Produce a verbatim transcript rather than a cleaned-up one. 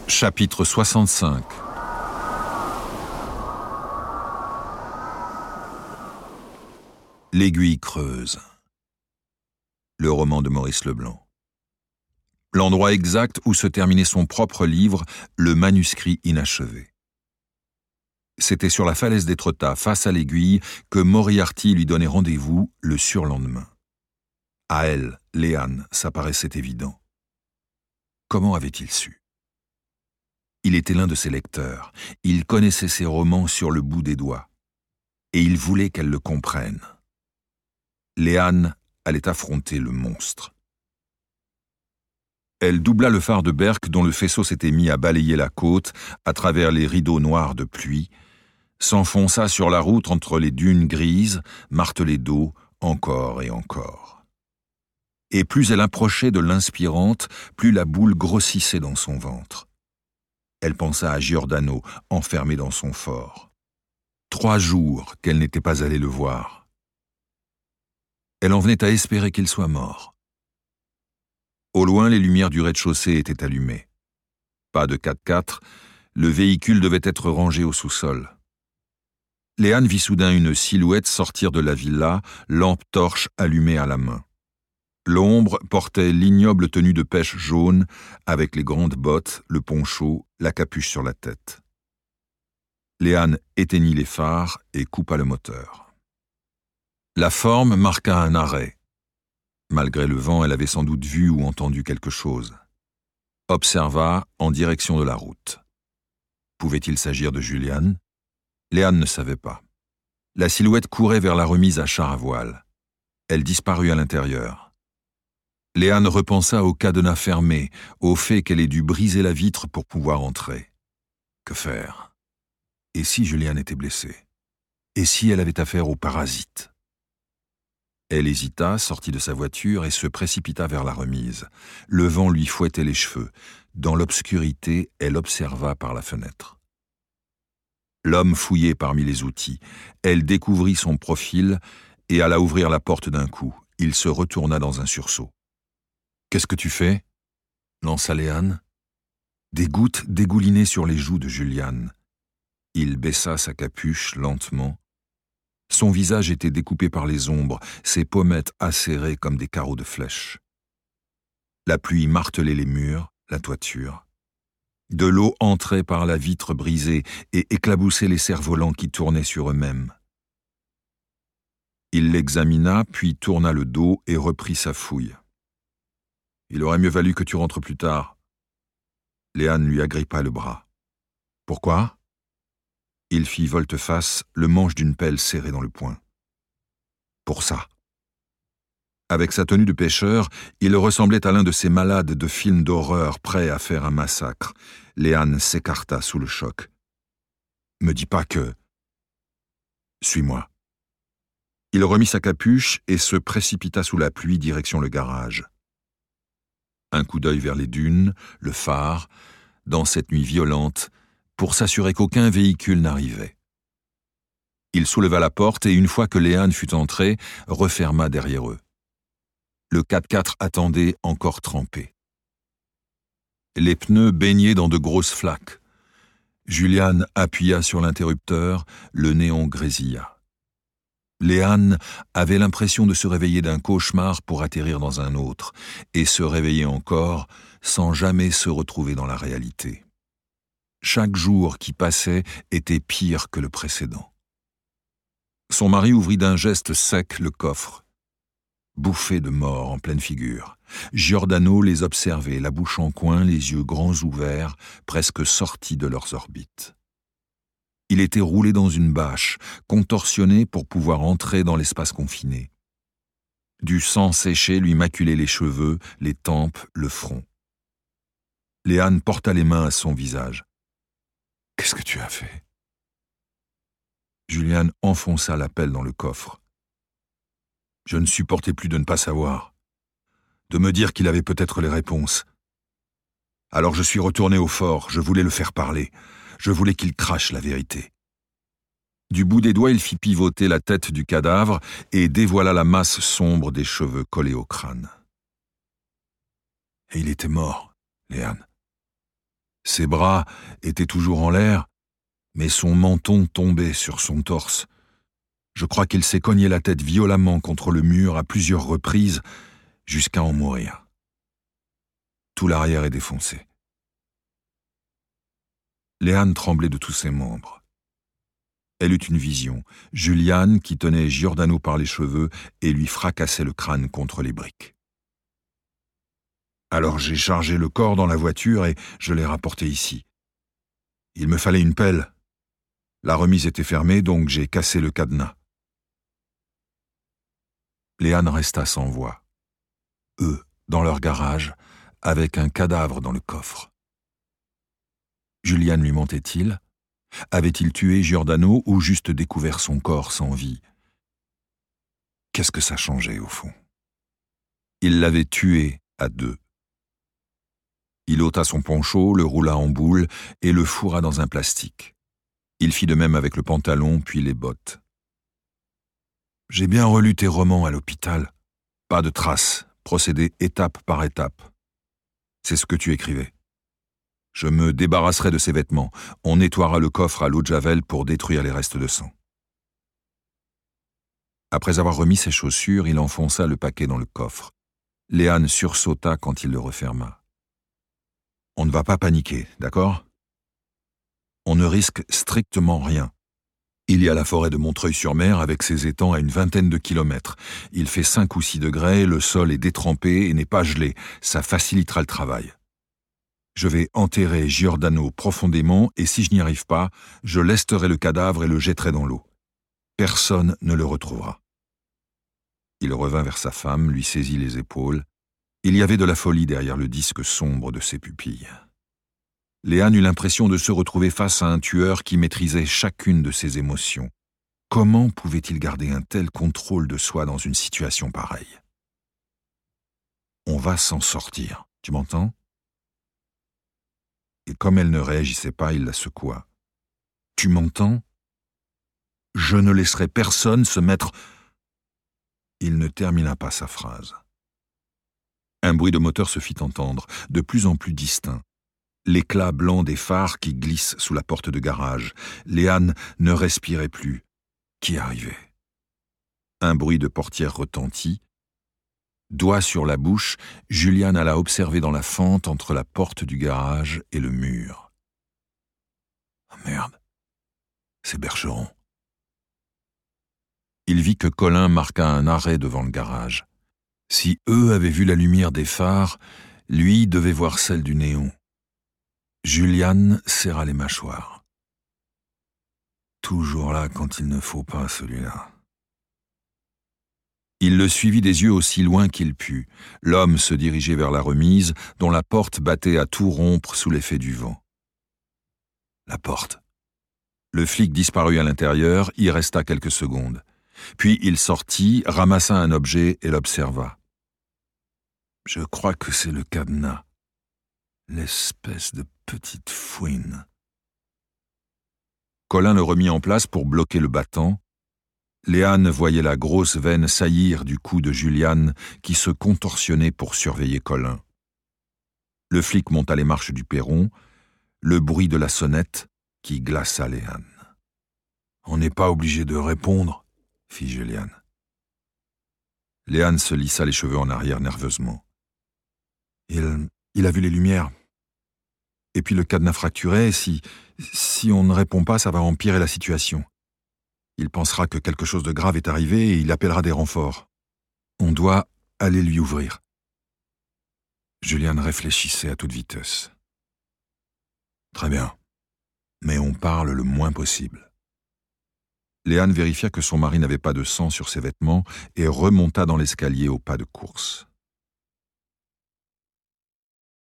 Chapitre soixante-cinq. L'aiguille creuse. Le roman de Maurice Leblanc. L'endroit exact où se terminait son propre livre, le manuscrit inachevé. C'était sur la falaise d'Étretat, face à l'aiguille, que Moriarty lui donnait rendez-vous le surlendemain. À elle, Léane, ça paraissait évident. Comment avait-il su? Il était l'un de ses lecteurs, il connaissait ses romans sur le bout des doigts, et il voulait qu'elle le comprenne. Léane allait affronter le monstre. Elle doubla le phare de Berck dont le faisceau s'était mis à balayer la côte à travers les rideaux noirs de pluie, s'enfonça sur la route entre les dunes grises, martelées d'eau encore et encore. Et plus elle approchait de l'inspirante, plus la boule grossissait dans son ventre. Elle pensa à Giordano, enfermé dans son fort. Trois jours qu'elle n'était pas allée le voir. Elle en venait à espérer qu'il soit mort. Au loin, les lumières du rez-de-chaussée étaient allumées. Pas de quatre-quatre, le véhicule devait être rangé au sous-sol. Léane vit soudain une silhouette sortir de la villa, lampe torche allumée à la main. L'ombre portait l'ignoble tenue de pêche jaune, avec les grandes bottes, le poncho, la capuche sur la tête. Léane éteignit les phares et coupa le moteur. La forme marqua un arrêt. Malgré le vent, elle avait sans doute vu ou entendu quelque chose. Observa en direction de la route. Pouvait-il s'agir de Julian? Léane ne savait pas. La silhouette courait vers la remise à char à voile. Elle disparut à l'intérieur. Léane repensa au cadenas fermé, au fait qu'elle ait dû briser la vitre pour pouvoir entrer. Que faire? Et si Julian était blessé? Et si elle avait affaire au parasite? Elle hésita, sortit de sa voiture et se précipita vers la remise. Le vent lui fouettait les cheveux. Dans l'obscurité, elle observa par la fenêtre. L'homme fouillait parmi les outils. Elle découvrit son profil et alla ouvrir la porte d'un coup. Il se retourna dans un sursaut. « Qu'est-ce que tu fais » lança Léane. Des gouttes dégoulinaient sur les joues de Julian. Il baissa sa capuche lentement. Son visage était découpé par les ombres, ses pommettes acérées comme des carreaux de flèches. La pluie martelait les murs, la toiture. De l'eau entrait par la vitre brisée et éclaboussait les cerfs-volants qui tournaient sur eux-mêmes. Il l'examina, puis tourna le dos et reprit sa fouille. « Il aurait mieux valu que tu rentres plus tard. » Léane lui agrippa le bras. « Pourquoi ?» Il fit volte-face, le manche d'une pelle serré dans le poing. « Pour ça. » Avec sa tenue de pêcheur, il ressemblait à l'un de ces malades de films d'horreur prêts à faire un massacre. Léane s'écarta sous le choc. « Me dis pas que... » « Suis-moi. » Il remit sa capuche et se précipita sous la pluie direction le garage. Un coup d'œil vers les dunes, le phare, dans cette nuit violente, pour s'assurer qu'aucun véhicule n'arrivait. Il souleva la porte et une fois que Léane fut entrée, referma derrière eux. Le quatre-quatre attendait encore trempé. Les pneus baignaient dans de grosses flaques. Julian appuya sur l'interrupteur, le néon grésilla. Léane avait l'impression de se réveiller d'un cauchemar pour atterrir dans un autre, et se réveiller encore sans jamais se retrouver dans la réalité. Chaque jour qui passait était pire que le précédent. Son mari ouvrit d'un geste sec le coffre. Bouffé de mort en pleine figure. Giordano les observait, la bouche en coin, les yeux grands ouverts, presque sortis de leurs orbites. Il était roulé dans une bâche, contorsionné pour pouvoir entrer dans l'espace confiné. Du sang séché lui maculait les cheveux, les tempes, le front. Léane porta les mains à son visage. « Qu'est-ce que tu as fait ?» Julian enfonça la pelle dans le coffre. Je ne supportais plus de ne pas savoir, de me dire qu'il avait peut-être les réponses. Alors je suis retourné au fort, je voulais le faire parler. Je voulais qu'il crache la vérité. Du bout des doigts, il fit pivoter la tête du cadavre et dévoila la masse sombre des cheveux collés au crâne. Et il était mort, Léane. Ses bras étaient toujours en l'air, mais son menton tombait sur son torse. Je crois qu'il s'est cogné la tête violemment contre le mur à plusieurs reprises, jusqu'à en mourir. Tout l'arrière est défoncé. Léane tremblait de tous ses membres. Elle eut une vision, Juliane qui tenait Giordano par les cheveux et lui fracassait le crâne contre les briques. Alors j'ai chargé le corps dans la voiture et je l'ai rapporté ici. Il me fallait une pelle. La remise était fermée, donc j'ai cassé le cadenas. Léane resta sans voix. Eux, dans leur garage, avec un cadavre dans le coffre. Juliane lui mentait-il? Avait-il tué Giordano ou juste découvert son corps sans vie? Qu'est-ce que ça changeait, au fond? Il l'avait tué à deux. Il ôta son poncho, le roula en boule et le fourra dans un plastique. Il fit de même avec le pantalon, puis les bottes. « J'ai bien relu tes romans à l'hôpital. Pas de traces, procédé étape par étape. C'est ce que tu écrivais. Je me débarrasserai de ces vêtements. On nettoiera le coffre à l'eau de Javel pour détruire les restes de sang. » Après avoir remis ses chaussures, il enfonça le paquet dans le coffre. Léane sursauta quand il le referma. « On ne va pas paniquer, d'accord ? On ne risque strictement rien. Il y a la forêt de Montreuil-sur-Mer avec ses étangs à une vingtaine de kilomètres. Il fait cinq ou six degrés, le sol est détrempé et n'est pas gelé. Ça facilitera le travail. Je vais enterrer Giordano profondément et si je n'y arrive pas, je lesterai le cadavre et le jetterai dans l'eau. Personne ne le retrouvera. » Il revint vers sa femme, lui saisit les épaules. Il y avait de la folie derrière le disque sombre de ses pupilles. Léane eut l'impression de se retrouver face à un tueur qui maîtrisait chacune de ses émotions. Comment pouvait-il garder un tel contrôle de soi dans une situation pareille? « On va s'en sortir, tu m'entends ?» Et comme elle ne réagissait pas, il la secoua. « Tu m'entends? Je ne laisserai personne se mettre... » Il ne termina pas sa phrase. Un bruit de moteur se fit entendre, de plus en plus distinct. L'éclat blanc des phares qui glissent sous la porte de garage. Léane ne respirait plus. Qui arrivait? Un bruit de portière retentit. Doigt sur la bouche, Juliane alla observer dans la fente entre la porte du garage et le mur. « Oh merde, c'est Bercheron. » Il vit que Colin marqua un arrêt devant le garage. Si eux avaient vu la lumière des phares, lui devait voir celle du néon. Juliane serra les mâchoires. Toujours là quand il ne faut pas, celui-là. Il le suivit des yeux aussi loin qu'il put. L'homme se dirigeait vers la remise, dont la porte battait à tout rompre sous l'effet du vent. La porte. Le flic disparut à l'intérieur, y resta quelques secondes. Puis il sortit, ramassa un objet et l'observa. « Je crois que c'est le cadenas. L'espèce de petite fouine. » Colin le remit en place pour bloquer le battant. Léane voyait la grosse veine saillir du cou de Juliane qui se contorsionnait pour surveiller Colin. Le flic monta les marches du perron, le bruit de la sonnette qui glaça Léane. « On n'est pas obligé de répondre, » fit Juliane. Léane se lissa les cheveux en arrière nerveusement. Il, il a vu les lumières. Et puis le cadenas fracturé, si, si on ne répond pas, ça va empirer la situation. Il pensera que quelque chose de grave est arrivé et il appellera des renforts. On doit aller lui ouvrir. Juliane réfléchissait à toute vitesse. Très bien, mais on parle le moins possible. Léane vérifia que son mari n'avait pas de sang sur ses vêtements et remonta dans l'escalier au pas de course.